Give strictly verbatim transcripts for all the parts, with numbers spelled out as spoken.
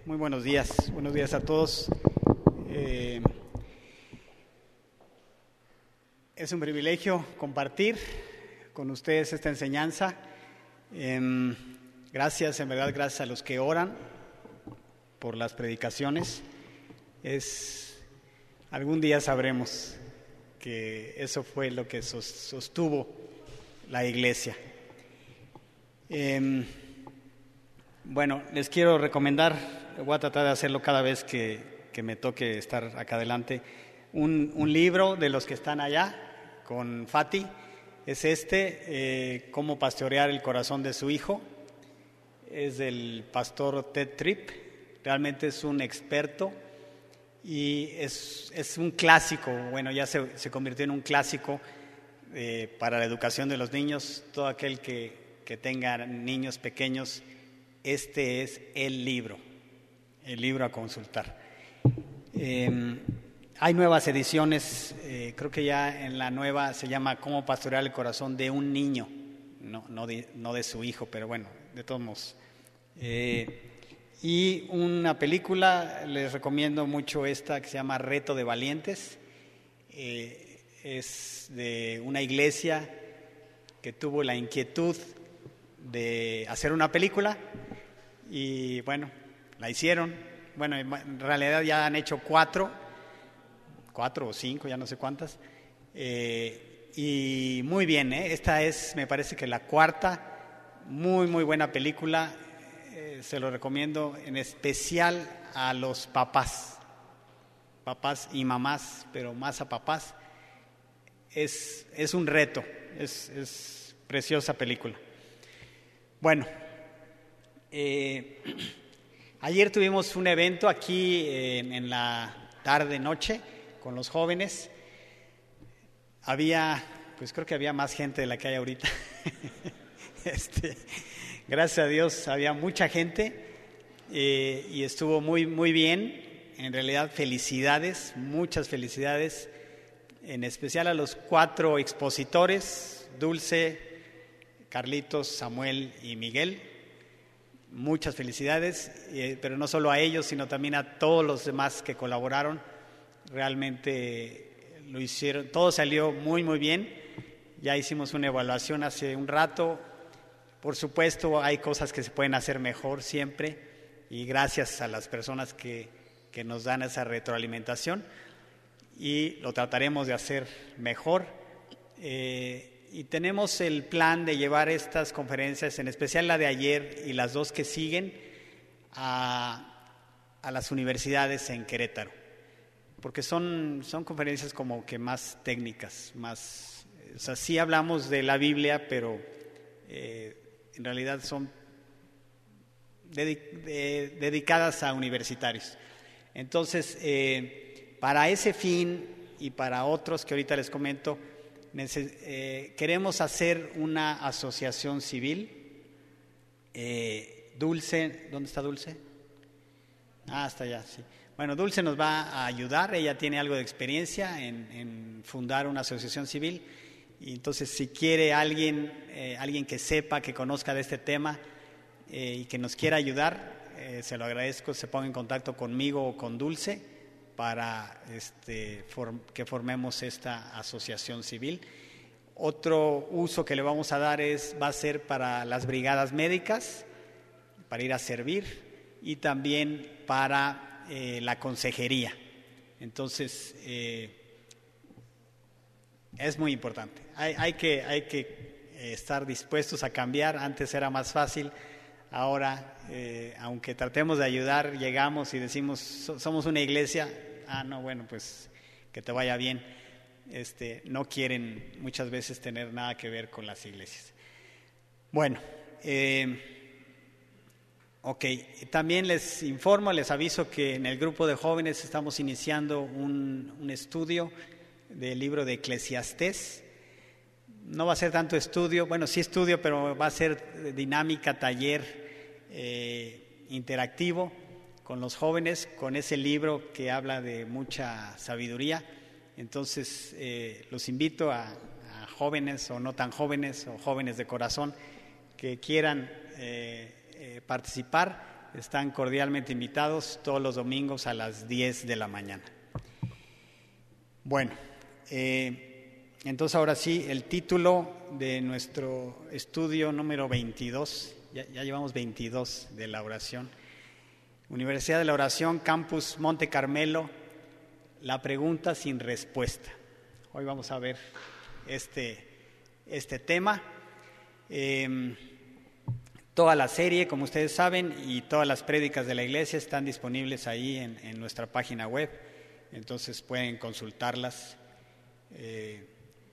Muy buenos días, buenos días a todos. Eh, es un privilegio compartir con ustedes esta enseñanza. Eh, gracias, en verdad, gracias a los que oran por las predicaciones. Es, algún día sabremos que eso fue lo que sostuvo la iglesia. Eh, bueno, les quiero recomendar, voy a tratar de hacerlo cada vez que, que me toque estar acá adelante, un, un libro de los que están allá con Fati. Es este, eh, Cómo pastorear el corazón de su hijo. Es del pastor Ted Tripp. Realmente es un experto y es, es un clásico. Bueno, ya se, se convirtió en un clásico eh, para la educación de los niños. Todo aquel que, que tenga niños pequeños, este es el libro, el libro a consultar. Eh, hay nuevas ediciones, eh, creo que ya en la nueva se llama Cómo pastorear el corazón de un niño, no, no, de, no de su hijo, pero bueno, de todos modos. Eh, y una película, les recomiendo mucho esta que se llama Reto de Valientes. Eh, es de una iglesia que tuvo la inquietud de hacer una película y bueno, la hicieron. Bueno, en realidad ya han hecho cuatro, cuatro o cinco, ya no sé cuántas, eh, y muy bien, ¿eh? Esta es, me parece que la cuarta, muy muy buena película, eh, se lo recomiendo en especial a los papás, papás y mamás, pero más a papás. Es, es un reto, es, es preciosa película. Bueno, eh, ayer tuvimos un evento aquí eh, en la tarde-noche con los jóvenes. Había, pues creo que había más gente de la que hay ahorita. este, gracias a Dios había mucha gente eh, y estuvo muy, muy bien. En realidad, felicidades, muchas felicidades, en especial a los cuatro expositores, Dulce, Carlitos, Samuel y Miguel. Muchas felicidades, eh, pero no solo a ellos, sino también a todos los demás que colaboraron. Realmente lo hicieron, todo salió muy muy bien. Ya hicimos una evaluación hace un rato. Por supuesto, hay cosas que se pueden hacer mejor siempre, y gracias a las personas que, que nos dan esa retroalimentación, y lo trataremos de hacer mejor. Eh, Y tenemos el plan de llevar estas conferencias, en especial la de ayer y las dos que siguen, a, a las universidades en Querétaro, porque son, son conferencias como que más técnicas, más, o sea, sí hablamos de la Biblia, pero eh, en realidad son dedic- de, dedicadas a universitarios. Entonces, eh, para ese fin y para otros que ahorita les comento, Neces- eh, queremos hacer una asociación civil. eh, Dulce, ¿dónde está Dulce? Ah, está allá, sí. Bueno, Dulce nos va a ayudar, ella tiene algo de experiencia en, en fundar una asociación civil, y entonces si quiere alguien, eh, alguien que sepa, que conozca de este tema eh, y que nos quiera ayudar, eh, se lo agradezco, se ponga en contacto conmigo o con Dulce para este, form, que formemos esta asociación civil. Otro uso que le vamos a dar es, va a ser para las brigadas médicas, para ir a servir, y también para eh, la consejería. Entonces, eh, es muy importante. Hay, hay que, hay que estar dispuestos a cambiar. Antes era más fácil. Ahora, eh, aunque tratemos de ayudar, llegamos y decimos, so, somos una iglesia, ah, no, bueno, pues que te vaya bien. Este, no quieren muchas veces tener nada que ver con las iglesias. Bueno, eh, ok, también les informo, les aviso que en el grupo de jóvenes estamos iniciando un, un estudio del libro de Eclesiastés. No va a ser tanto estudio, bueno, sí estudio, pero va a ser dinámica, taller eh, interactivo con los jóvenes, con ese libro que habla de mucha sabiduría. Entonces, eh, los invito a, a jóvenes o no tan jóvenes, o jóvenes de corazón, que quieran eh, eh, participar. están cordialmente invitados todos los domingos a las diez de la mañana. Bueno, eh, entonces ahora sí, el título de nuestro estudio número veintidós, ya, ya llevamos veintidós de la oración, Universidad de la Oración, Campus Monte Carmelo, la pregunta sin respuesta. Hoy vamos a ver este, este tema. Eh, toda la serie, como ustedes saben, y todas las prédicas de la iglesia están disponibles ahí en, en nuestra página web, entonces pueden consultarlas eh,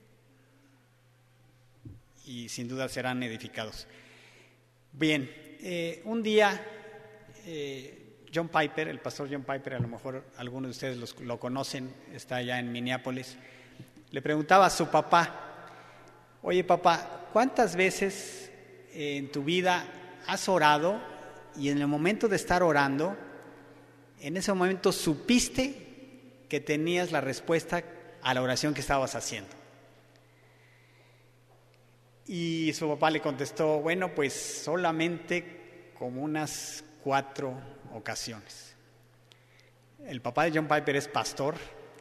y sin duda serán edificados. Bien, eh, un día eh, John Piper, el pastor John Piper, a lo mejor algunos de ustedes los, lo conocen, está allá en Minneapolis, le preguntaba a su papá: oye papá, ¿cuántas veces eh, en tu vida has orado y en el momento de estar orando, en ese momento supiste que tenías la respuesta a la oración que estabas haciendo? Y su papá le contestó: bueno, pues solamente como unas cuatro ocasiones. El papá de John Piper es pastor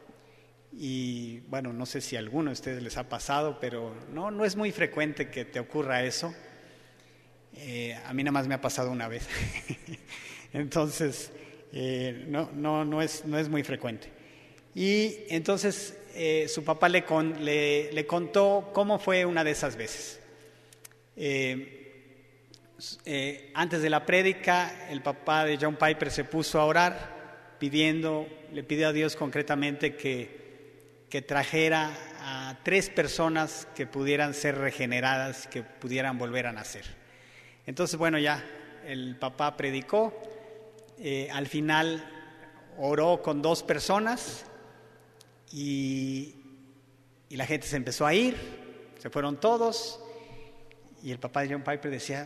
y bueno, no sé si a alguno de ustedes les ha pasado, pero no, no es muy frecuente que te ocurra eso. Eh, a mí nada más me ha pasado una vez. Entonces, eh, no, no, no, es, no es muy frecuente. Y entonces eh, su papá le, con, le, le contó cómo fue una de esas veces. Eh, eh, antes de la prédica, el papá de John Piper se puso a orar, pidiendo, le pidió a Dios concretamente que que trajera a tres personas que pudieran ser regeneradas, que pudieran volver a nacer. Entonces, bueno, ya el papá predicó, eh, al final oró con dos personas y, y la gente se empezó a ir, se fueron todos, y el papá de John Piper decía: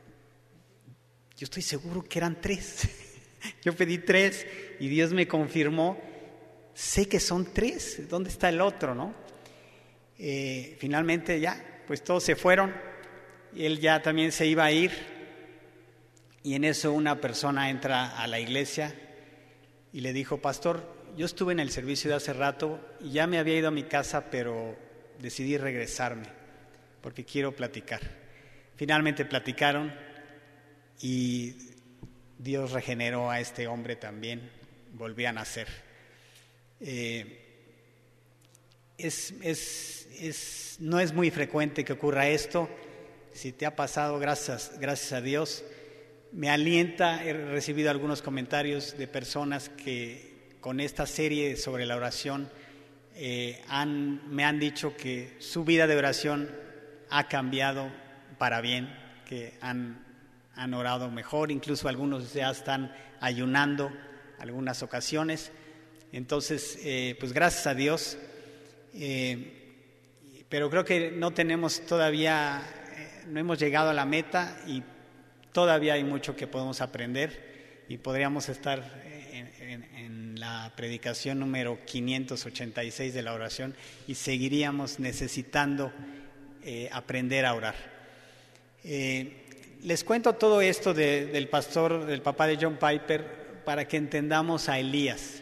yo estoy seguro que eran tres, yo pedí tres y Dios me confirmó. Sé que son tres, ¿dónde está el otro, no? Eh, finalmente ya, pues todos se fueron, y él ya también se iba a ir, y en eso una persona entra a la iglesia y le dijo: pastor, yo estuve en el servicio de hace rato y ya me había ido a mi casa, pero decidí regresarme porque quiero platicar. Finalmente platicaron y Dios regeneró a este hombre también, volvió a nacer. Eh, es, es, es, no es muy frecuente que ocurra esto. Si te ha pasado, gracias, gracias a Dios. Me alienta, he recibido algunos comentarios de personas que con esta serie sobre la oración eh, han, me han dicho que su vida de oración ha cambiado para bien, que han, han orado mejor, incluso algunos ya están ayunando algunas ocasiones. Entonces, eh, pues gracias a Dios, eh, pero creo que no tenemos todavía, eh, no hemos llegado a la meta y todavía hay mucho que podemos aprender y podríamos estar en, en, en la predicación número quinientos ochenta y seis de la oración y seguiríamos necesitando eh, aprender a orar. Eh, les cuento todo esto de, del pastor, del papá de John Piper, para que entendamos a Elías.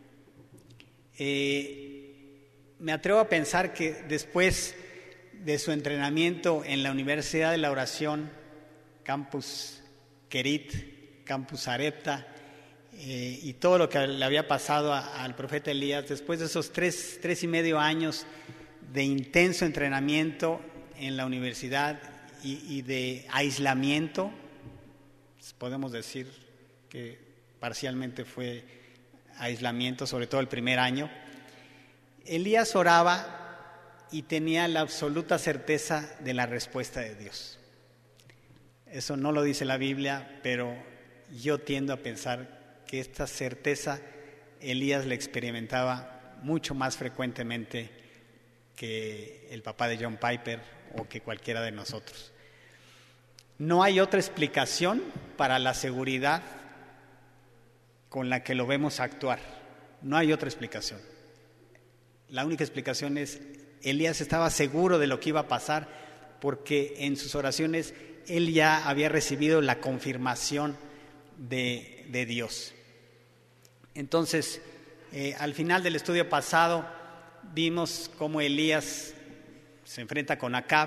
Eh, me atrevo a pensar que después de su entrenamiento en la Universidad de la Oración, Campus Kerit, Campus Sarepta, eh, y todo lo que le había pasado a, al profeta Elías, después de esos tres, tres y medio años de intenso entrenamiento en la universidad y, y de aislamiento, podemos decir que parcialmente fue aislamiento, sobre todo el primer año, Elías oraba y tenía la absoluta certeza de la respuesta de Dios. Eso no lo dice la Biblia, pero yo tiendo a pensar que esta certeza Elías la experimentaba mucho más frecuentemente que el papá de John Piper o que cualquiera de nosotros. No hay otra explicación para la seguridad con la que lo vemos actuar. No hay otra explicación. La única explicación es: Elías estaba seguro de lo que iba a pasar porque en sus oraciones él ya había recibido la confirmación de, de Dios. Entonces, eh, al final del estudio pasado, vimos cómo Elías se enfrenta con Acab,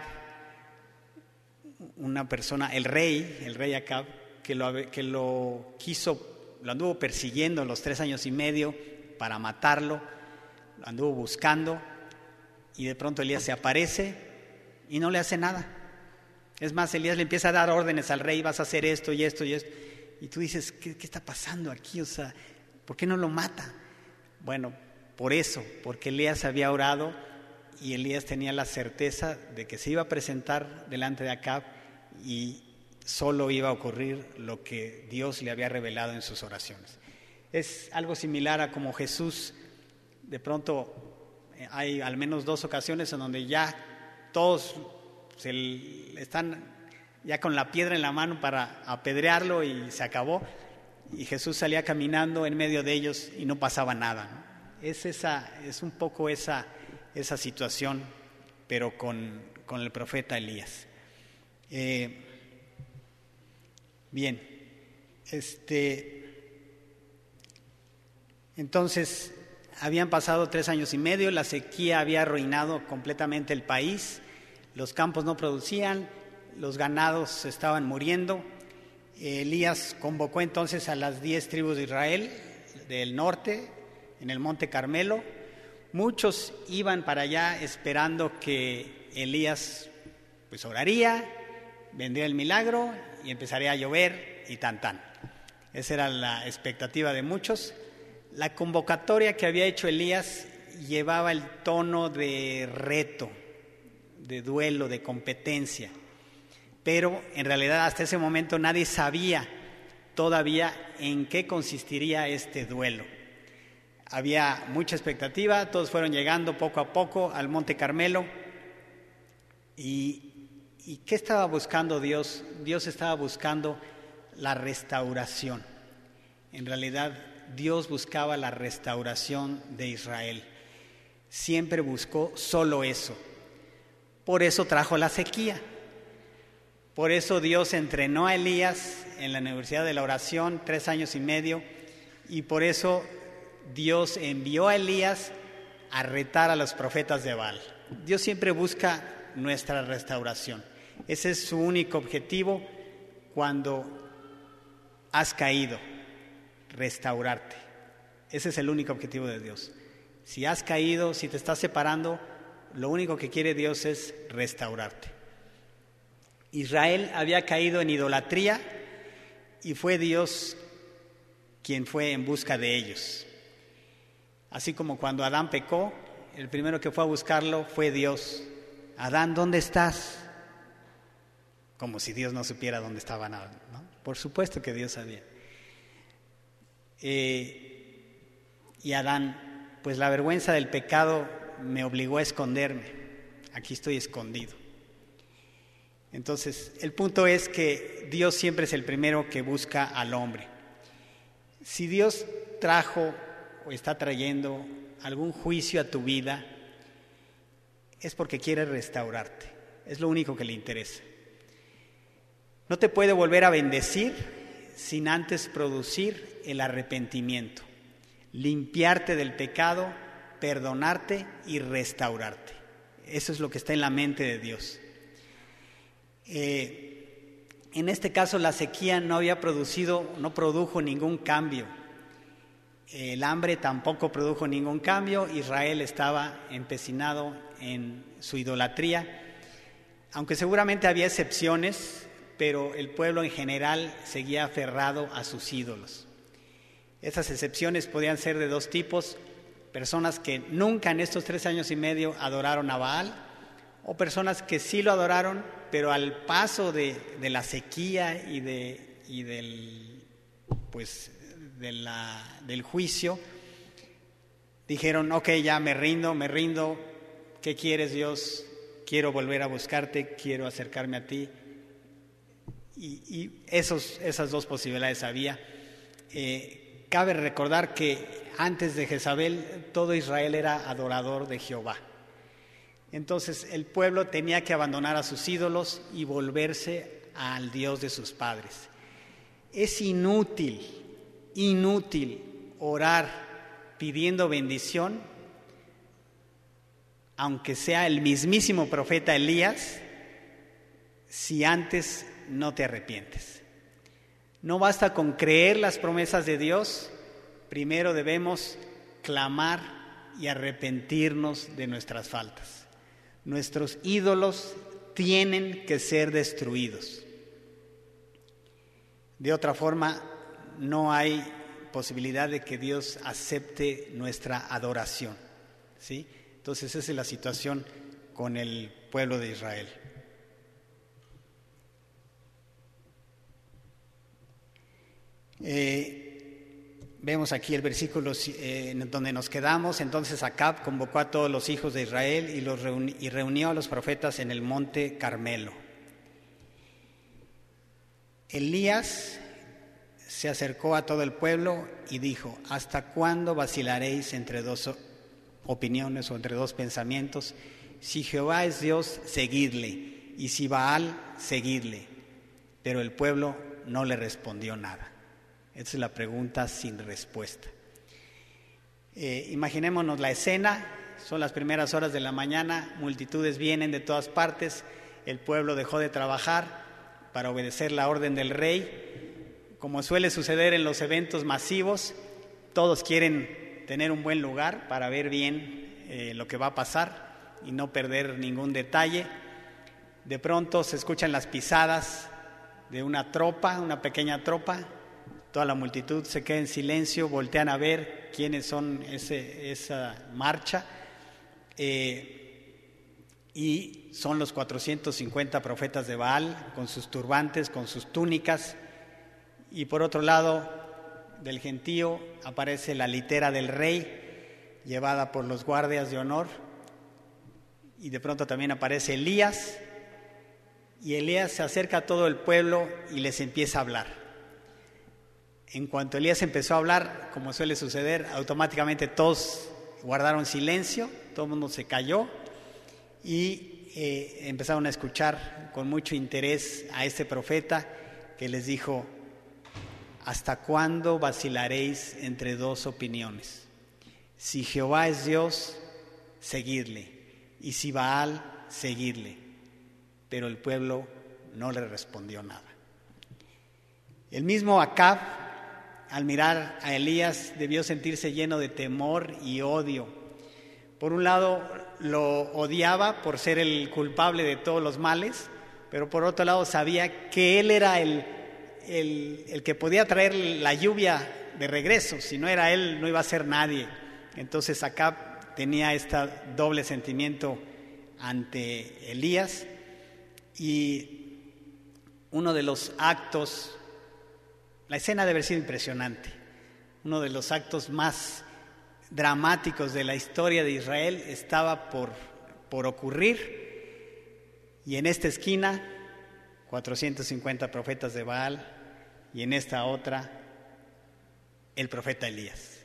una persona, el rey, el rey Acab, que lo, que lo quiso, lo anduvo persiguiendo los tres años y medio para matarlo, lo anduvo buscando, y de pronto Elías se aparece y no le hace nada. Es más, Elías le empieza a dar órdenes al rey: vas a hacer esto y esto y esto. Y tú dices, ¿qué, qué está pasando aquí? O sea, ¿por qué no lo mata? Bueno, por eso, porque Elías había orado y Elías tenía la certeza de que se iba a presentar delante de Acab y solo iba a ocurrir lo que Dios le había revelado en sus oraciones. Es algo similar a como Jesús, de pronto hay al menos dos ocasiones en donde ya todos se están ya con la piedra en la mano para apedrearlo y se acabó, y Jesús salía caminando en medio de ellos y no pasaba nada, ¿no? Es, esa, es un poco esa, esa situación, pero con, con el profeta Elías. Eh, bien, este, entonces habían pasado tres años y medio, la sequía había arruinado completamente el país, los campos no producían, los ganados estaban muriendo. Elías convocó entonces a las diez tribus de Israel del norte en el monte Carmelo. Muchos iban para allá esperando que Elías pues oraría, vendría el milagro y empezaría a llover y tan tan. Esa era la expectativa de muchos. La convocatoria que había hecho Elías llevaba el tono de reto, de duelo, de competencia. Pero en realidad hasta ese momento nadie sabía todavía en qué consistiría este duelo. Había mucha expectativa, todos fueron llegando poco a poco al Monte Carmelo. ¿Y, y qué estaba buscando Dios? Dios estaba buscando la restauración. En realidad Dios buscaba la restauración de Israel. Siempre buscó solo eso. Por eso trajo la sequía. Por eso Dios entrenó a Elías en la Universidad de la Oración tres años y medio, y por eso Dios envió a Elías a retar a los profetas de Baal. Dios siempre busca nuestra restauración. Ese es su único objetivo cuando has caído, restaurarte. Ese es el único objetivo de Dios. Si has caído, si te estás separando, lo único que quiere Dios es restaurarte. Israel había caído en idolatría y fue Dios quien fue en busca de ellos. Así como cuando Adán pecó, el primero que fue a buscarlo fue Dios. Adán, ¿dónde estás? Como si Dios no supiera dónde estaba Adán, ¿no? Por supuesto que Dios sabía. Eh, y Adán, pues la vergüenza del pecado me obligó a esconderme. Aquí estoy escondido. Entonces, el punto es que Dios siempre es el primero que busca al hombre. Si Dios trajo o está trayendo algún juicio a tu vida, es porque quiere restaurarte. Es lo único que le interesa. No te puede volver a bendecir sin antes producir el arrepentimiento, limpiarte del pecado, perdonarte y restaurarte. Eso es lo que está en la mente de Dios. Eh, en este caso la sequía no había producido, no produjo ningún cambio. El hambre tampoco produjo ningún cambio. Israel estaba empecinado en su idolatría, aunque seguramente había excepciones, pero el pueblo en general seguía aferrado a sus ídolos. Esas excepciones podían ser de dos tipos: personas que nunca en estos tres años y medio adoraron a Baal, o personas que sí lo adoraron, pero al paso de, de la sequía y, de, y del, pues, de la, del juicio, dijeron: ok, ya me rindo, me rindo, ¿qué quieres, Dios? Quiero volver a buscarte, quiero acercarme a ti. Y, y esos, esas dos posibilidades había. Eh, cabe recordar que antes de Jezabel todo Israel era adorador de Jehová. Entonces el pueblo tenía que abandonar a sus ídolos y volverse al Dios de sus padres. Es inútil, inútil orar pidiendo bendición, aunque sea el mismísimo profeta Elías, si antes no te arrepientes. No basta con creer las promesas de Dios, primero debemos clamar y arrepentirnos de nuestras faltas. Nuestros ídolos tienen que ser destruidos. De otra forma, no hay posibilidad de que Dios acepte nuestra adoración, ¿sí? Entonces esa es la situación con el pueblo de Israel. Eh, vemos aquí el versículo eh, en donde nos quedamos. Entonces Acab convocó a todos los hijos de Israel y, los reuni- y reunió a los profetas en el monte Carmelo. Elías se acercó a todo el pueblo y dijo: ¿hasta cuándo vacilaréis entre dos opiniones o entre dos pensamientos? Si Jehová es Dios, seguidle, y si Baal, seguidle. Pero el pueblo no le respondió nada. Esa es la pregunta sin respuesta. Eh, imaginémonos la escena, son las primeras horas de la mañana, multitudes vienen de todas partes, el pueblo dejó de trabajar para obedecer la orden del rey. Como suele suceder en los eventos masivos, todos quieren tener un buen lugar para ver bien eh, lo que va a pasar y no perder ningún detalle. De pronto se escuchan las pisadas de una tropa, una pequeña tropa. Toda la multitud se queda en silencio, voltean a ver quiénes son ese, esa marcha. Eh, y son los cuatrocientos cincuenta profetas de Baal, con sus turbantes, con sus túnicas. Y por otro lado del gentío aparece la litera del rey, llevada por los guardias de honor. Y de pronto también aparece Elías, y Elías se acerca a todo el pueblo y les empieza a hablar. En cuanto Elías empezó a hablar, como suele suceder, automáticamente todos guardaron silencio, todo el mundo se calló y eh, empezaron a escuchar con mucho interés a este profeta que les dijo: ¿hasta cuándo vacilaréis entre dos opiniones? Si Jehová es Dios, seguidle, y si Baal, seguidle. Pero el pueblo no le respondió nada. El mismo Acab, al mirar a Elías, debió sentirse lleno de temor y odio. Por un lado, lo odiaba por ser el culpable de todos los males, pero por otro lado sabía que él era el, el, el que podía traer la lluvia de regreso. Si no era él, no iba a ser nadie. Entonces Acab tenía este doble sentimiento ante Elías, y uno de los actos, la escena debe ser impresionante, uno de los actos más dramáticos de la historia de Israel estaba por, por ocurrir, y en esta esquina cuatrocientos cincuenta profetas de Baal, y en esta otra el profeta Elías.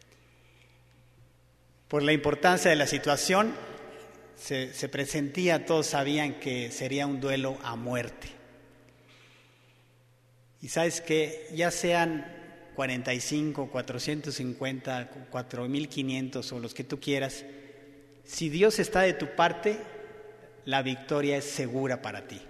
Por la importancia de la situación, se, se presentía, todos sabían que sería un duelo a muerte. Y sabes que ya sean cuarenta y cinco, cuatrocientos cincuenta, cuatro mil quinientos o los que tú quieras, si Dios está de tu parte, la victoria es segura para ti.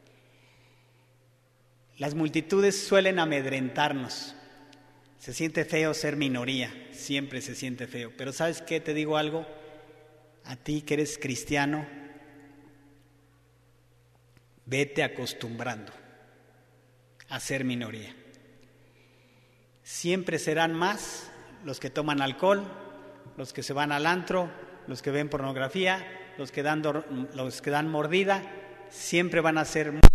Las multitudes suelen amedrentarnos. Se siente feo ser minoría, siempre se siente feo. Pero ¿sabes qué? Te digo algo, a ti que eres cristiano, vete acostumbrando a ser minoría. Siempre serán más los que toman alcohol, los que se van al antro, los que ven pornografía, los que dan, los que dan mordida, siempre van a ser más.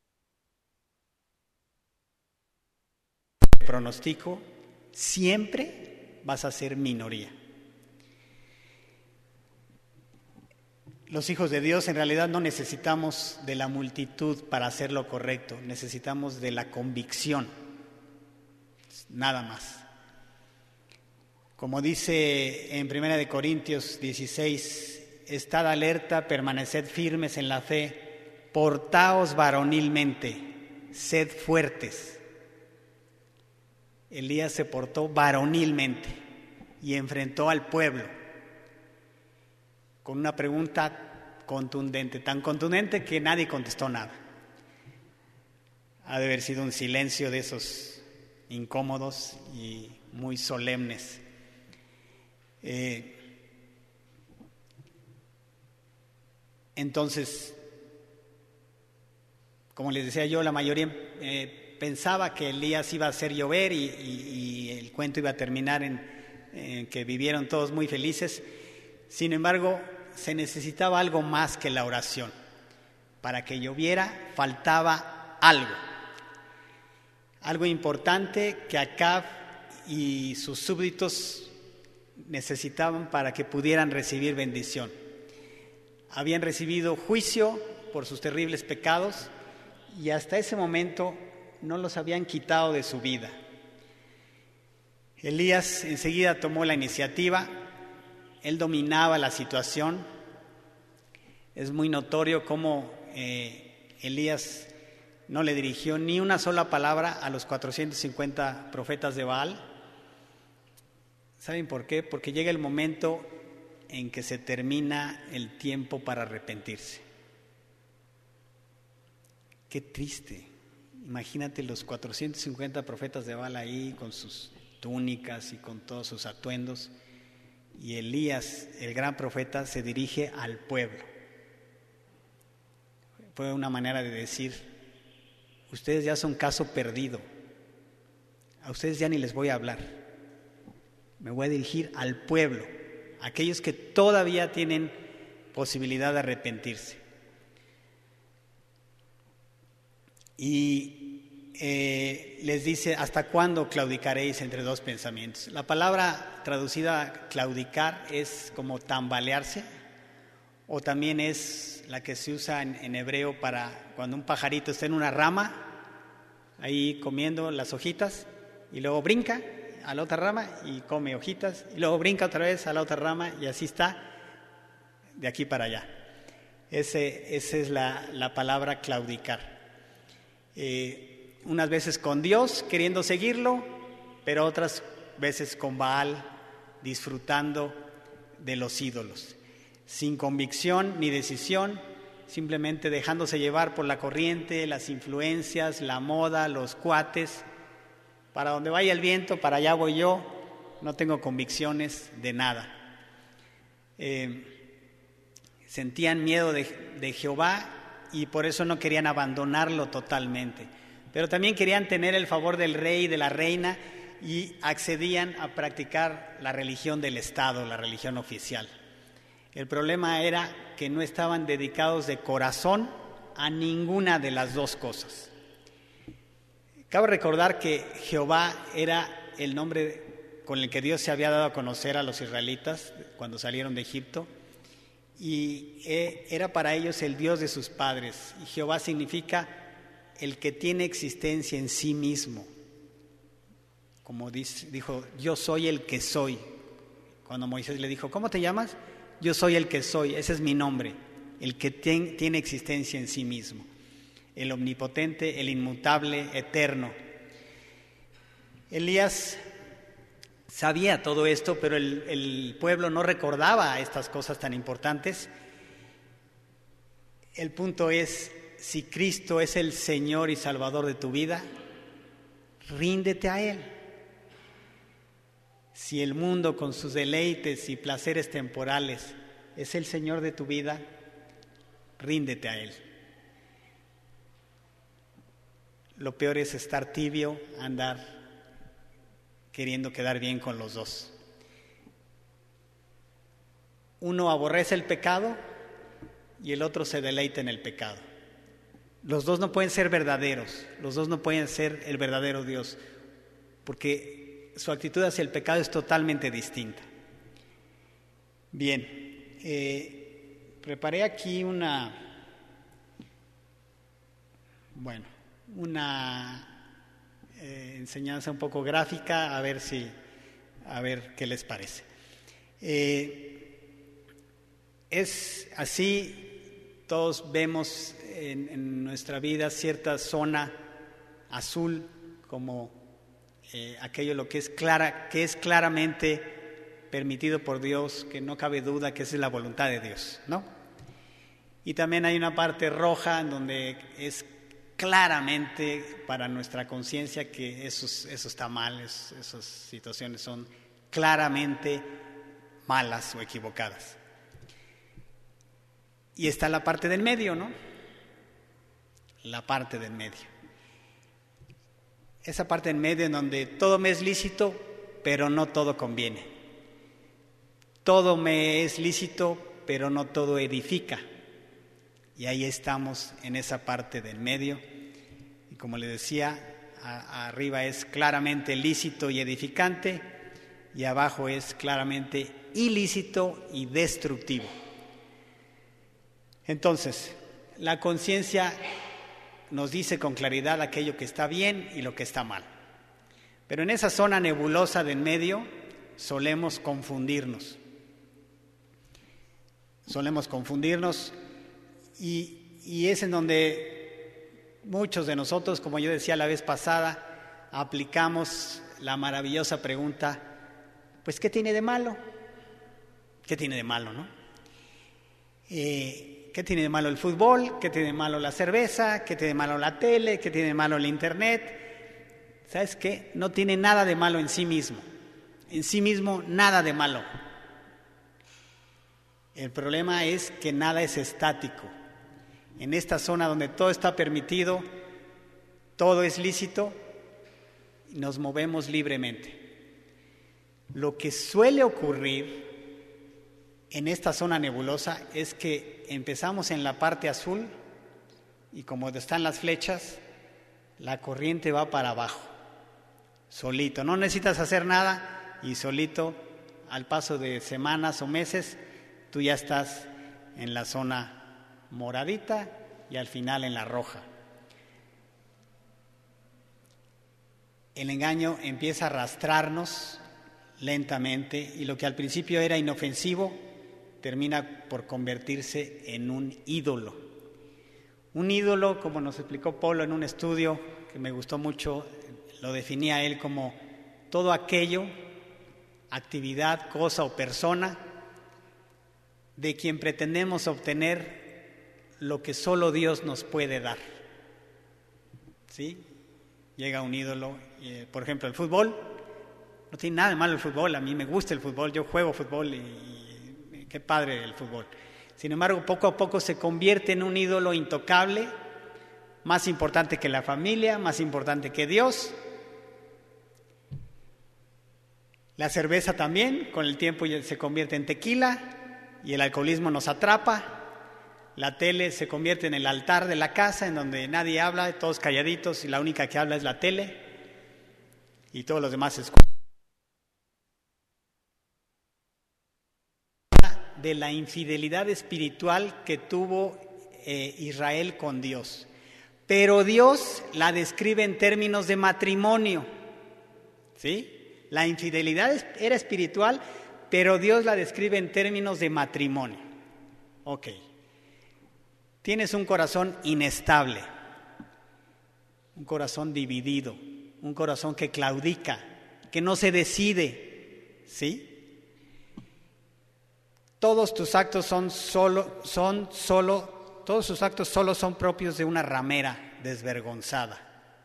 Pronostico, siempre vas a ser minoría. Los hijos de Dios en realidad no necesitamos de la multitud para hacer lo correcto, necesitamos de la convicción, nada más. Como dice en primera de Corintios dieciséis, estad alerta, permaneced firmes en la fe, portaos varonilmente, sed fuertes. Elías se portó varonilmente y enfrentó al pueblo con una pregunta contundente, tan contundente que nadie contestó nada. Ha de haber sido un silencio de esos incómodos y muy solemnes. Eh, entonces, como les decía yo, la mayoría eh, pensaba que Elías iba a hacer llover y, y, y el cuento iba a terminar en, en que vivieron todos muy felices. Sin embargo, se necesitaba algo más que la oración. Para que lloviera faltaba algo. Algo importante que Acab y sus súbditos necesitaban para que pudieran recibir bendición. Habían recibido juicio por sus terribles pecados y hasta ese momento no los habían quitado de su vida. Elías enseguida tomó la iniciativa, él dominaba la situación. Es muy notorio cómo eh, Elías no le dirigió ni una sola palabra a los cuatrocientos cincuenta profetas de Baal. ¿Saben por qué? Porque llega el momento en que se termina el tiempo para arrepentirse. Qué triste. Imagínate los cuatrocientos cincuenta profetas de Baal ahí con sus túnicas y con todos sus atuendos. Y Elías, el gran profeta, se dirige al pueblo. Fue una manera de decir: ustedes ya son caso perdido, a ustedes ya ni les voy a hablar, me voy a dirigir al pueblo, a aquellos que todavía tienen posibilidad de arrepentirse. Y eh, les dice: ¿hasta cuándo claudicaréis entre dos pensamientos? La palabra traducida claudicar es como tambalearse, o también es la que se usa en, en hebreo para cuando un pajarito está en una rama, ahí comiendo las hojitas, y luego brinca a la otra rama y come hojitas, y luego brinca otra vez a la otra rama, y así está de aquí para allá. Ese, esa es la, la palabra claudicar. Eh, unas veces con Dios, queriendo seguirlo, pero otras veces con Baal, disfrutando de los ídolos, sin convicción ni decisión, simplemente dejándose llevar por la corriente, las influencias, la moda, los cuates. Para donde vaya el viento, para allá voy yo, no tengo convicciones de nada. Eh, sentían miedo de, de Jehová y por eso no querían abandonarlo totalmente. Pero también querían tener el favor del rey y de la reina y accedían a practicar la religión del Estado, la religión oficial. El problema era que no estaban dedicados de corazón a ninguna de las dos cosas. Cabe recordar que Jehová era el nombre con el que Dios se había dado a conocer a los israelitas cuando salieron de Egipto, y era para ellos el Dios de sus padres. Y Jehová significa el que tiene existencia en sí mismo. Como dice, dijo: yo soy el que soy. Cuando Moisés le dijo: ¿cómo te llamas? Yo soy el que soy, ese es mi nombre, el que ten, tiene existencia en sí mismo, el omnipotente, el inmutable, eterno. Elías sabía todo esto, pero el, el pueblo no recordaba estas cosas tan importantes. El punto es: si Cristo es el Señor y Salvador de tu vida, ríndete a Él. Si el mundo con sus deleites y placeres temporales es el Señor de tu vida, ríndete a Él. Lo peor es estar tibio, andar queriendo quedar bien con los dos. Uno aborrece el pecado y el otro se deleita en el pecado. Los dos no pueden ser verdaderos, los dos no pueden ser el verdadero Dios, porque su actitud hacia el pecado es totalmente distinta. Bien, eh, preparé aquí una, bueno, una eh, enseñanza un poco gráfica, a ver si, a ver qué les parece. Eh, es así, todos vemos en, en nuestra vida cierta zona azul como eh, aquello lo que es clara, que es claramente permitido por Dios, que no cabe duda que esa es la voluntad de Dios, ¿no? Y también hay una parte roja en donde es claramente para nuestra conciencia que eso, eso está mal, es, esas situaciones son claramente malas o equivocadas. Y está la parte del medio, ¿no? La parte del medio. Esa parte del medio en donde todo me es lícito, pero no todo conviene. Todo me es lícito, pero no todo edifica. Y ahí estamos en esa parte del medio. Y como le decía, a, arriba es claramente lícito y edificante, y abajo es claramente ilícito y destructivo. Entonces, la conciencia nos dice con claridad aquello que está bien y lo que está mal. Pero en esa zona nebulosa del medio solemos confundirnos. Solemos confundirnos y, y es en donde muchos de nosotros, como yo decía la vez pasada, aplicamos la maravillosa pregunta, pues ¿qué tiene de malo? ¿Qué tiene de malo, no? Eh, ¿Qué tiene de malo el fútbol? ¿Qué tiene de malo la cerveza? ¿Qué tiene de malo la tele? ¿Qué tiene de malo el internet? ¿Sabes qué? No tiene nada de malo en sí mismo. En sí mismo, nada de malo. El problema es que nada es estático. En esta zona donde todo está permitido, todo es lícito, nos movemos libremente. Lo que suele ocurrir en esta zona nebulosa es que empezamos en la parte azul y como están las flechas, la corriente va para abajo, solito. No necesitas hacer nada y solito, al paso de semanas o meses, tú ya estás en la zona moradita y al final en la roja. El engaño empieza a arrastrarnos lentamente y lo que al principio era inofensivo termina por convertirse en un ídolo. Un ídolo, como nos explicó Polo en un estudio que me gustó mucho, lo definía él como todo aquello, actividad, cosa o persona, de quien pretendemos obtener lo que solo Dios nos puede dar. ¿Sí? Llega un ídolo, eh, por ejemplo, el fútbol. No tiene nada de malo el fútbol, a mí me gusta el fútbol, yo juego fútbol y, y qué padre el fútbol. Sin embargo, poco a poco se convierte en un ídolo intocable, más importante que la familia, más importante que Dios. La cerveza también, con el tiempo se convierte en tequila y el alcoholismo nos atrapa. La tele se convierte en el altar de la casa, en donde nadie habla, todos calladitos y la única que habla es la tele y todos los demás escuchan. De la infidelidad espiritual que tuvo eh, Israel con Dios. Pero Dios la describe en términos de matrimonio. ¿Sí? La infidelidad era espiritual, pero Dios la describe en términos de matrimonio. Ok. Tienes un corazón inestable, un corazón dividido, un corazón que claudica, que no se decide, ¿sí? Todos tus actos son solo, son solo, todos tus actos solo son propios de una ramera desvergonzada.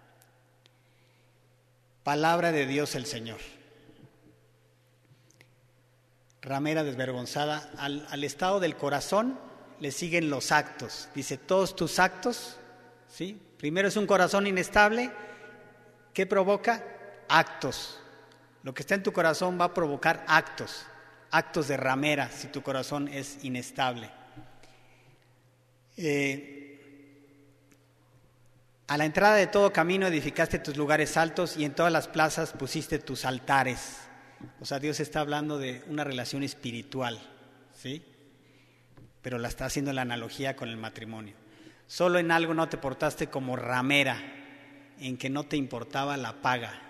Palabra de Dios el Señor. Ramera desvergonzada. Al, al estado del corazón le siguen los actos. Dice, todos tus actos, ¿sí? Primero es un corazón inestable. ¿Qué provoca? Actos. Lo que está en tu corazón va a provocar actos. Actos de ramera si tu corazón es inestable. Eh, a la entrada de todo camino edificaste tus lugares altos y en todas las plazas pusiste tus altares. O sea, Dios está hablando de una relación espiritual, ¿sí? Pero la está haciendo la analogía con el matrimonio. Solo en algo no te portaste como ramera, en que no te importaba la paga.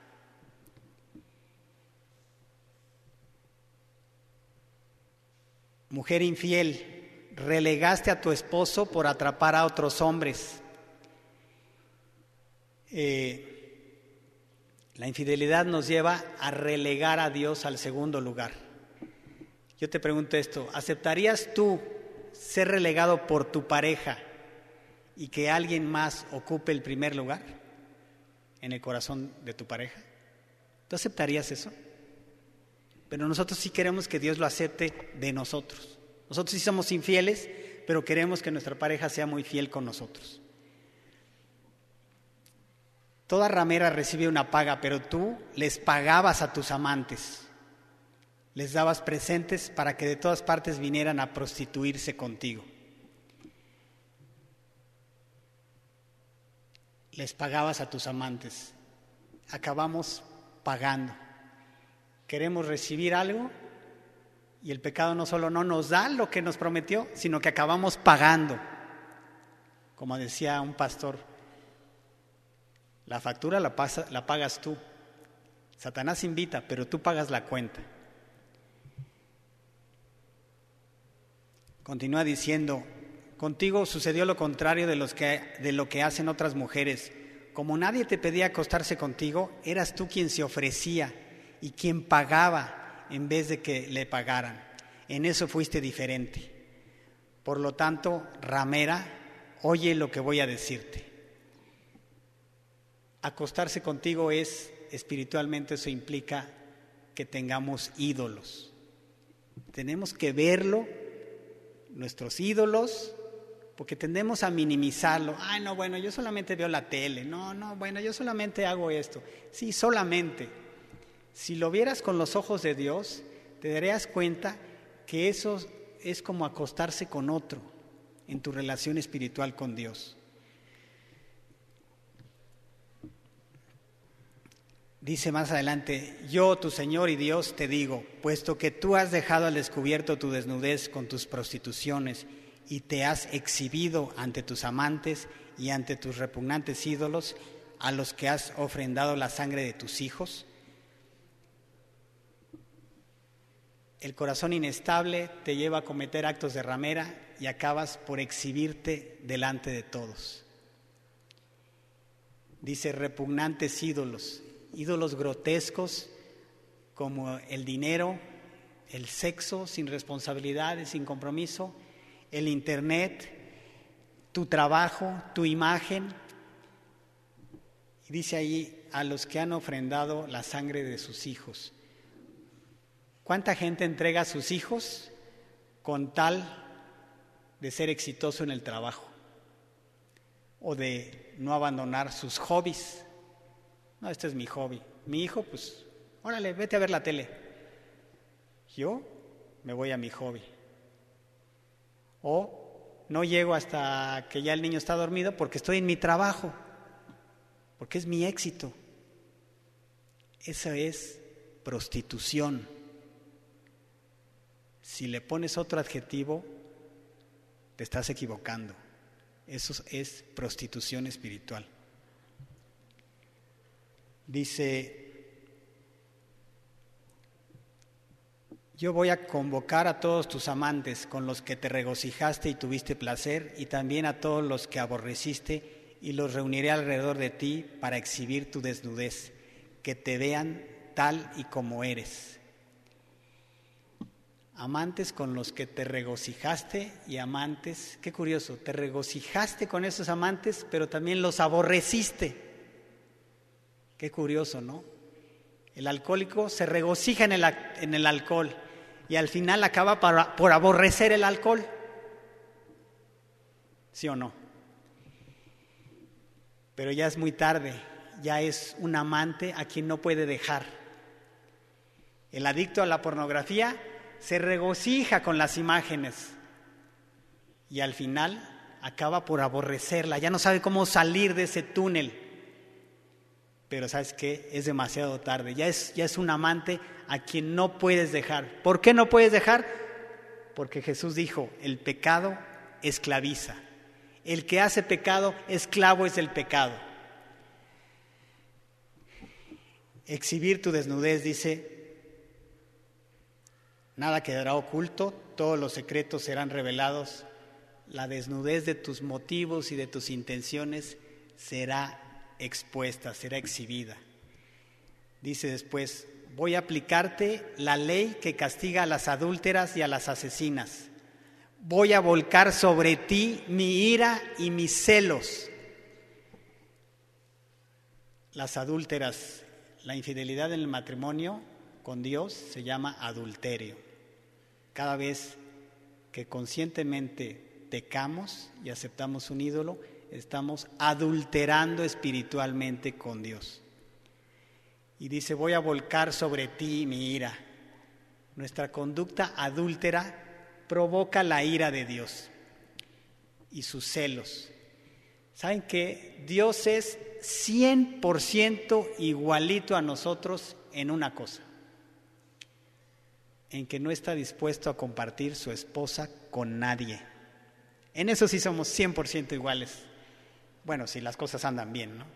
Mujer infiel, relegaste a tu esposo por atrapar a otros hombres. Eh, La infidelidad nos lleva a relegar a Dios al segundo lugar. Yo te pregunto esto, ¿aceptarías tú ser relegado por tu pareja y que alguien más ocupe el primer lugar en el corazón de tu pareja? ¿Tú aceptarías eso? Pero nosotros sí queremos que Dios lo acepte de nosotros. Nosotros sí somos infieles, pero queremos que nuestra pareja sea muy fiel con nosotros. Toda ramera recibe una paga, pero tú les pagabas a tus amantes. Les dabas presentes para que de todas partes vinieran a prostituirse contigo. Les pagabas a tus amantes. Acabamos pagando. Queremos recibir algo y el pecado no solo no nos da lo que nos prometió, sino que acabamos pagando. Como decía un pastor, la factura la, pasa, la pagas tú. Satanás invita, pero tú pagas la cuenta. Continúa diciendo, contigo sucedió lo contrario de, los que, de lo que hacen otras mujeres. Como nadie te pedía acostarse contigo, eras tú quien se ofrecía y quien pagaba en vez de que le pagaran. En eso fuiste diferente. Por lo tanto, ramera, oye lo que voy a decirte. Acostarse contigo es, espiritualmente, eso implica que tengamos ídolos. Tenemos que verlo, nuestros ídolos, porque tendemos a minimizarlo. Ay, no, bueno, yo solamente veo la tele. No, no, bueno, yo solamente hago esto. Sí, solamente. Si lo vieras con los ojos de Dios, te darías cuenta que eso es como acostarse con otro en tu relación espiritual con Dios. Dice más adelante, yo, tu Señor y Dios, te digo, puesto que tú has dejado al descubierto tu desnudez con tus prostituciones y te has exhibido ante tus amantes y ante tus repugnantes ídolos, a los que has ofrendado la sangre de tus hijos. El corazón inestable te lleva a cometer actos de ramera y acabas por exhibirte delante de todos. Dice repugnantes ídolos. Ídolos grotescos como el dinero, el sexo sin responsabilidades, sin compromiso, el internet, tu trabajo, tu imagen. Y dice ahí, a los que han ofrendado la sangre de sus hijos. ¿Cuánta gente entrega a sus hijos con tal de ser exitoso en el trabajo o de no abandonar sus hobbies? No, este es mi hobby. Mi hijo, pues, órale, vete a ver la tele. Yo me voy a mi hobby. O no llego hasta que ya el niño está dormido porque estoy en mi trabajo, porque es mi éxito. Esa es prostitución. Si le pones otro adjetivo, te estás equivocando. Eso es prostitución espiritual. Dice, yo voy a convocar a todos tus amantes con los que te regocijaste y tuviste placer, y también a todos los que aborreciste, y los reuniré alrededor de ti para exhibir tu desnudez, que te vean tal y como eres. Amantes con los que te regocijaste y amantes, qué curioso, te regocijaste con esos amantes, pero también los aborreciste. Qué curioso, ¿no? El alcohólico se regocija en el, en el alcohol y al final acaba para, por aborrecer el alcohol. ¿Sí o no? Pero ya es muy tarde, ya es un amante a quien no puede dejar. El adicto a la pornografía se regocija con las imágenes y al final acaba por aborrecerla, ya no sabe cómo salir de ese túnel. Pero ¿sabes qué? Es demasiado tarde, ya es, ya es un amante a quien no puedes dejar. ¿Por qué no puedes dejar? Porque Jesús dijo, el pecado esclaviza. El que hace pecado, esclavo es del pecado. Exhibir tu desnudez, dice, nada quedará oculto, todos los secretos serán revelados. La desnudez de tus motivos y de tus intenciones será expuesta, será exhibida. Dice después, voy a aplicarte la ley que castiga a las adúlteras y a las asesinas. Voy a volcar sobre ti mi ira y mis celos. Las adúlteras, la infidelidad en el matrimonio con Dios se llama adulterio. Cada vez que conscientemente pecamos y aceptamos un ídolo, estamos adulterando espiritualmente con Dios. Y dice, voy a volcar sobre ti mi ira. Nuestra conducta adúltera provoca la ira de Dios y sus celos. ¿Saben qué? Dios es cien por ciento igualito a nosotros en una cosa, en que no está dispuesto a compartir su esposa con nadie. En eso sí somos cien por ciento iguales. Bueno, si las cosas andan bien, ¿no?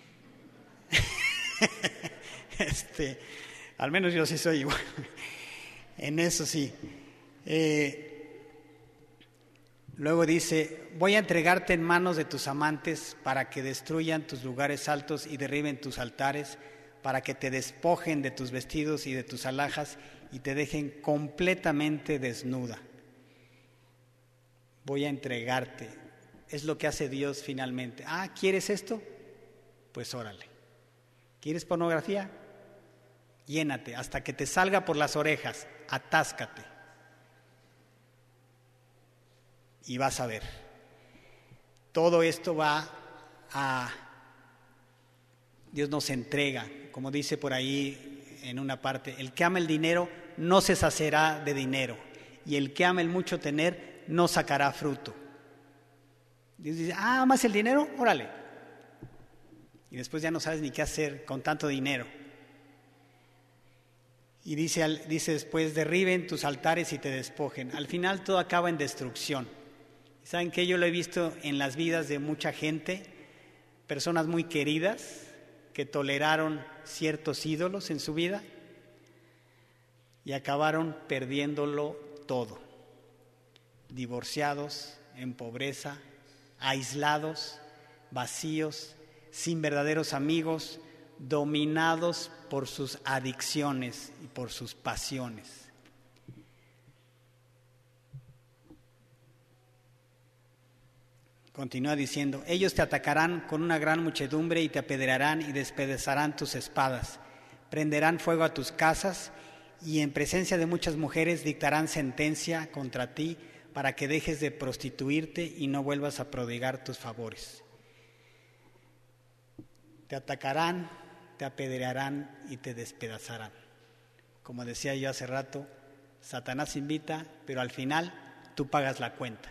Este, al menos yo sí soy igual. En eso sí. Eh, luego dice, voy a entregarte en manos de tus amantes para que destruyan tus lugares altos y derriben tus altares, para que te despojen de tus vestidos y de tus alhajas y te dejen completamente desnuda. Voy a entregarte. Es lo que hace Dios finalmente. Ah, ¿quieres esto? Pues órale. ¿Quieres pornografía? Llénate hasta que te salga por las orejas, atáscate. Y vas a ver. Todo esto va a... Dios nos entrega, como dice por ahí en una parte, el que ama el dinero no se saciará de dinero, y el que ama el mucho tener no sacará fruto. Dios dice, ah, ¿amas el dinero? Órale. Y después ya no sabes ni qué hacer con tanto dinero. Y dice, dice después, derriben tus altares y te despojen. Al final todo acaba en destrucción. ¿Saben qué? Yo lo he visto en las vidas de mucha gente, personas muy queridas que toleraron ciertos ídolos en su vida y acabaron perdiéndolo todo. Divorciados, en pobreza, aislados, vacíos, sin verdaderos amigos, dominados por sus adicciones y por sus pasiones. Continúa diciendo, ellos te atacarán con una gran muchedumbre y te apedrearán y despedazarán tus espadas, prenderán fuego a tus casas y en presencia de muchas mujeres dictarán sentencia contra ti para que dejes de prostituirte y no vuelvas a prodigar tus favores. Te atacarán, te apedrearán y te despedazarán. Como decía yo hace rato, Satanás invita, pero al final tú pagas la cuenta.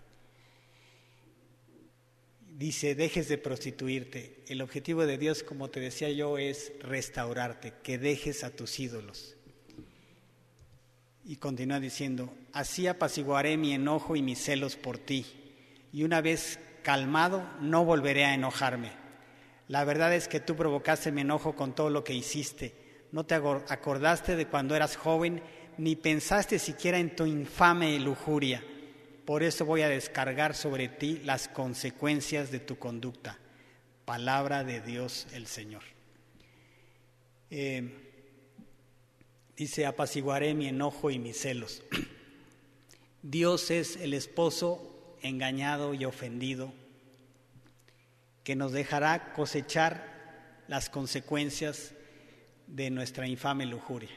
Dice, dejes de prostituirte. El objetivo de Dios, como te decía yo, es restaurarte, que dejes a tus ídolos. Y continúa diciendo, así apaciguaré mi enojo y mis celos por ti, y una vez calmado no volveré a enojarme. La verdad es que tú provocaste mi enojo con todo lo que hiciste. No te acordaste de cuando eras joven, ni pensaste siquiera en tu infame lujuria. Por eso voy a descargar sobre ti las consecuencias de tu conducta. Palabra de Dios el Señor. Eh, dice, apaciguaré mi enojo y mis celos. Dios es el esposo engañado y ofendido, que nos dejará cosechar las consecuencias de nuestra infame lujuria.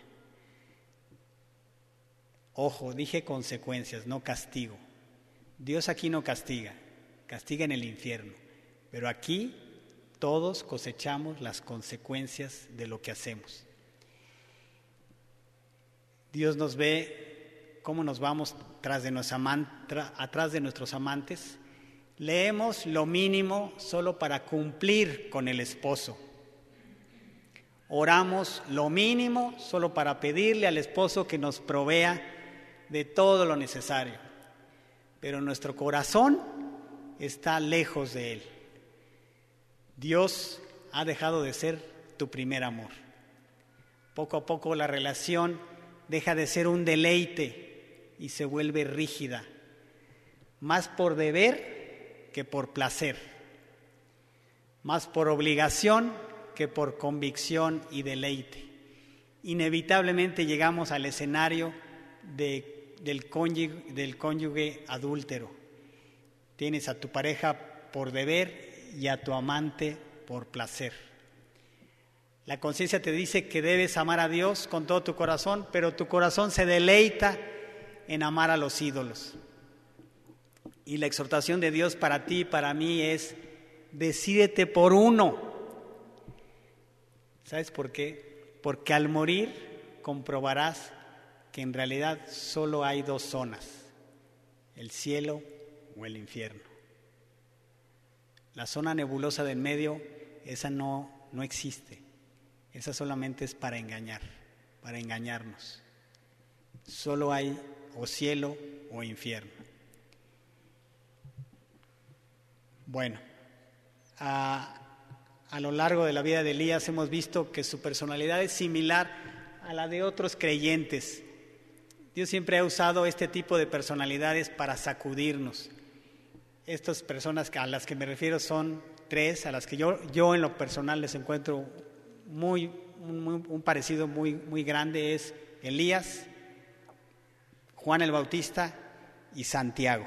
Ojo, dije consecuencias, no castigo. Dios aquí no castiga, castiga en el infierno, pero aquí todos cosechamos las consecuencias de lo que hacemos. Dios nos ve cómo nos vamos tras de nuestra mantra, atrás de nuestros amantes. Leemos lo mínimo solo para cumplir con el esposo. Oramos lo mínimo solo para pedirle al esposo que nos provea de todo lo necesario. Pero nuestro corazón está lejos de Él. Dios ha dejado de ser tu primer amor. Poco a poco la relación deja de ser un deleite y se vuelve rígida, más por deber que por placer, más por obligación que por convicción y deleite. Inevitablemente llegamos al escenario de, del, cónyuge, del cónyuge adúltero. Tienes a tu pareja por deber y a tu amante por placer. La conciencia te dice que debes amar a Dios con todo tu corazón, pero tu corazón se deleita en amar a los ídolos. Y la exhortación de Dios para ti y para mí es: decídete por uno. ¿Sabes por qué? Porque al morir comprobarás que en realidad solo hay dos zonas: el cielo o el infierno. La zona nebulosa del medio, esa no, no existe. Esa solamente es para engañar, para engañarnos. Solo hay o cielo o infierno. Bueno, a, a lo largo de la vida de Elías hemos visto que su personalidad es similar a la de otros creyentes. Dios siempre ha usado este tipo de personalidades para sacudirnos. Estas personas a las que me refiero son tres, a las que yo, yo en lo personal les encuentro muy, muy, un parecido muy, muy grande: es Elías, Juan el Bautista y Santiago.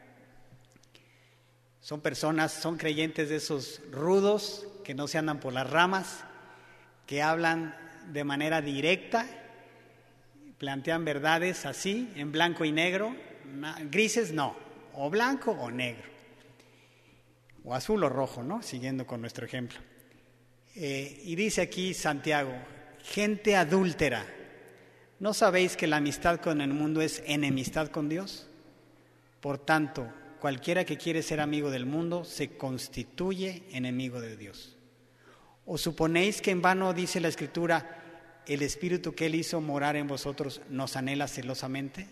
Son personas, son creyentes de esos rudos que no se andan por las ramas, que hablan de manera directa, plantean verdades así, en blanco y negro, grises no, o blanco o negro, o azul o rojo, ¿no? Siguiendo con nuestro ejemplo. Eh, y dice aquí Santiago: gente adúltera, ¿no sabéis que la amistad con el mundo es enemistad con Dios? Por tanto, cualquiera que quiere ser amigo del mundo se constituye enemigo de Dios. ¿O suponéis que en vano dice la Escritura: el Espíritu que Él hizo morar en vosotros nos anhela celosamente?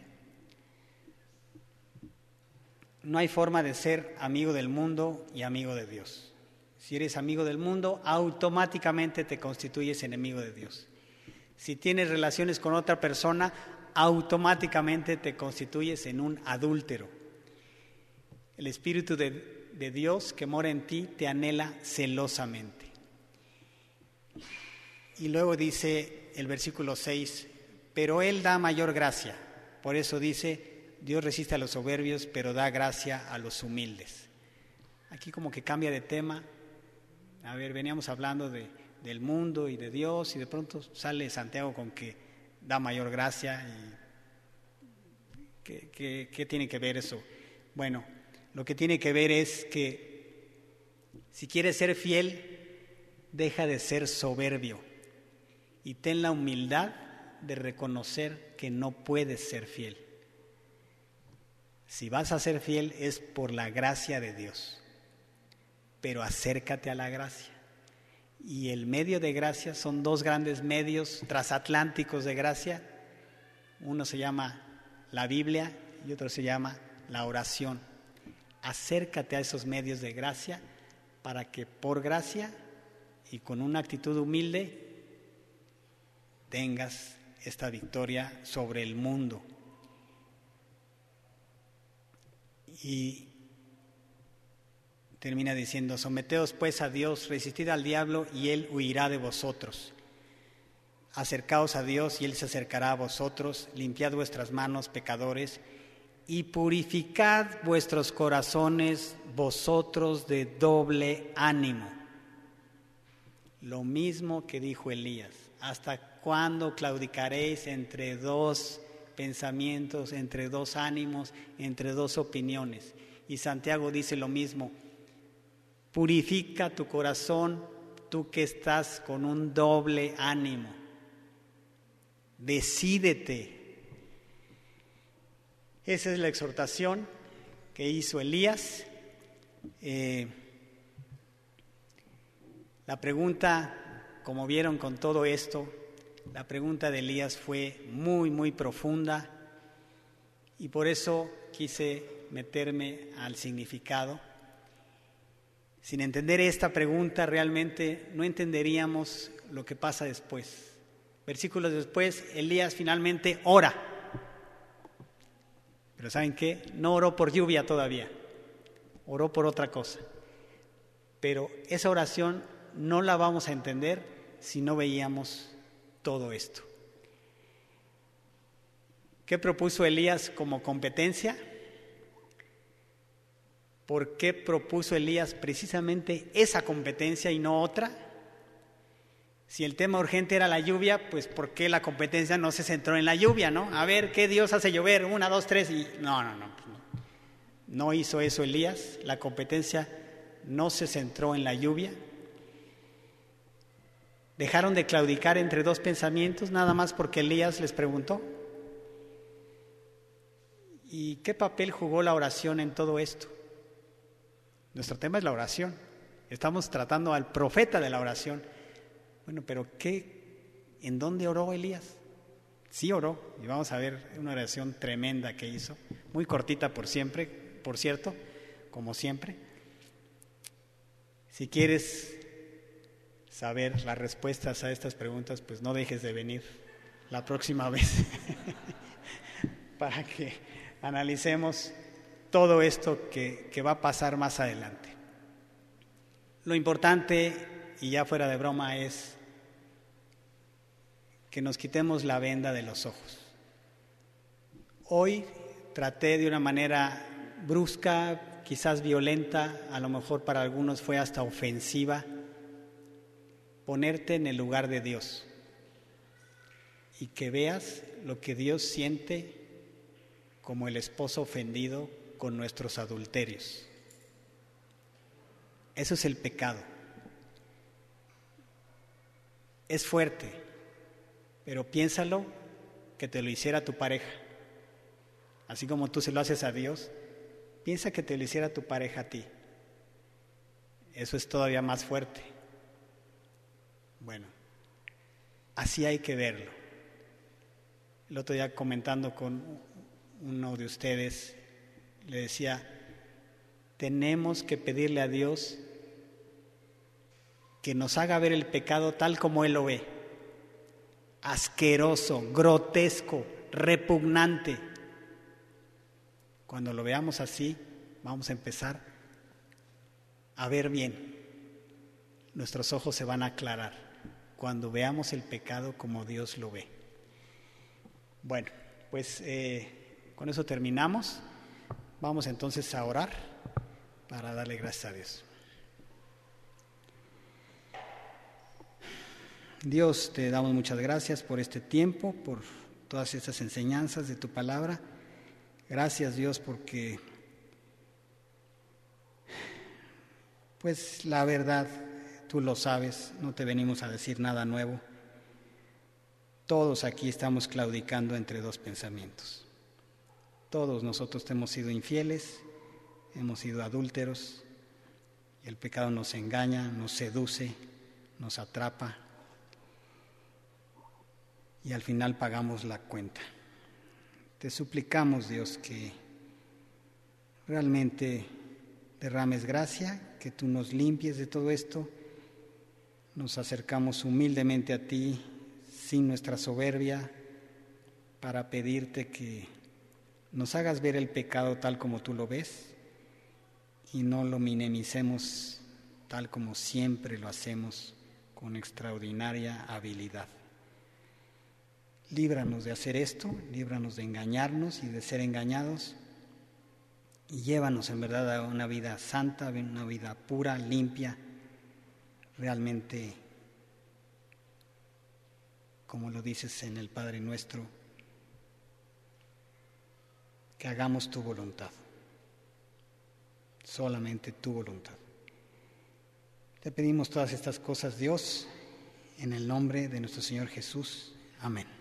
No hay forma de ser amigo del mundo y amigo de Dios. Si eres amigo del mundo, automáticamente te constituyes enemigo de Dios. Si tienes relaciones con otra persona, automáticamente te constituyes en un adúltero. El Espíritu de, de Dios que mora en ti te anhela celosamente. Y luego dice el versículo seis: pero Él da mayor gracia. Por eso dice: Dios resiste a los soberbios, pero da gracia a los humildes. Aquí como que cambia de tema. A ver, veníamos hablando de, del mundo y de Dios, y de pronto sale Santiago con que da mayor gracia. Y ¿qué, qué, qué tiene que ver eso? Bueno, lo que tiene que ver es que si quieres ser fiel, deja de ser soberbio y ten la humildad de reconocer que no puedes ser fiel. Si vas a ser fiel es por la gracia de Dios, pero acércate a la gracia. Y el medio de gracia son dos grandes medios transatlánticos de gracia. Uno se llama la Biblia y otro se llama la oración. Acércate a esos medios de gracia para que por gracia y con una actitud humilde tengas esta victoria sobre el mundo. Y termina diciendo: someteos pues a Dios, resistid al diablo y él huirá de vosotros. Acercaos a Dios y él se acercará a vosotros. Limpiad vuestras manos, pecadores, y purificad vuestros corazones, vosotros de doble ánimo. Lo mismo que dijo Elías: ¿hasta cuándo claudicaréis entre dos pensamientos, entre dos ánimos, entre dos opiniones? Y Santiago dice lo mismo: purifica tu corazón, tú que estás con un doble ánimo. Decídete. Esa es la exhortación que hizo Elías. Eh, la pregunta, como vieron con todo esto, la pregunta de Elías fue muy, muy profunda, y por eso quise meterme al significado. Sin entender esta pregunta, realmente no entenderíamos lo que pasa después. Versículos después, Elías finalmente ora. Pero ¿saben qué? No oró por lluvia todavía, oró por otra cosa. Pero esa oración no la vamos a entender si no veíamos todo esto. ¿Qué propuso Elías como competencia? ¿Por qué propuso Elías precisamente esa competencia y no otra? Si el tema urgente era la lluvia, pues ¿por qué la competencia no se centró en la lluvia, no? A ver, ¿qué Dios hace llover? Una, dos, tres y... No, no, no. Pues no. No hizo eso Elías. La competencia no se centró en la lluvia. Dejaron de claudicar entre dos pensamientos, nada más porque Elías les preguntó. ¿Y qué papel jugó la oración en todo esto? Nuestro tema es la oración. Estamos tratando al profeta de la oración. Bueno, pero ¿qué? ¿En dónde oró Elías? Sí oró, y vamos a ver una oración tremenda que hizo, muy cortita por siempre, por cierto, como siempre. Si quieres saber las respuestas a estas preguntas, pues no dejes de venir la próxima vez para que analicemos todo esto que, que va a pasar más adelante. Lo importante, y ya fuera de broma, es que nos quitemos la venda de los ojos. Hoy traté de una manera brusca, quizás violenta, a lo mejor para algunos fue hasta ofensiva, ponerte en el lugar de Dios y que veas lo que Dios siente como el esposo ofendido con nuestros adulterios. Eso es el pecado. Es fuerte, pero piénsalo que te lo hiciera tu pareja. Así como tú se lo haces a Dios, piensa que te lo hiciera tu pareja a ti. Eso es todavía más fuerte. Bueno, así hay que verlo. El otro día comentando con uno de ustedes, le decía, tenemos que pedirle a Dios que nos haga ver el pecado tal como Él lo ve. Asqueroso, grotesco, repugnante. Cuando lo veamos así, vamos a empezar a ver bien. Nuestros ojos se van a aclarar cuando veamos el pecado como Dios lo ve. Bueno, pues eh, con eso terminamos. Vamos entonces a orar para darle gracias a Dios. Dios, te damos muchas gracias por este tiempo, por todas estas enseñanzas de tu palabra. Gracias, Dios, porque pues la verdad tú lo sabes, no te venimos a decir nada nuevo. Todos aquí estamos claudicando entre dos pensamientos. Todos nosotros hemos sido infieles, hemos sido adúlteros, y el pecado nos engaña, nos seduce, nos atrapa, y al final pagamos la cuenta. Te suplicamos, Dios, que realmente derrames gracia, que tú nos limpies de todo esto. Nos acercamos humildemente a ti, sin nuestra soberbia, para pedirte que nos hagas ver el pecado tal como tú lo ves y no lo minimicemos tal como siempre lo hacemos con extraordinaria habilidad. Líbranos de hacer esto, líbranos de engañarnos y de ser engañados, y llévanos en verdad a una vida santa, a una vida pura, limpia, realmente, como lo dices en el Padre Nuestro, que hagamos tu voluntad, solamente tu voluntad. Te pedimos todas estas cosas, Dios, en el nombre de nuestro Señor Jesús. Amén.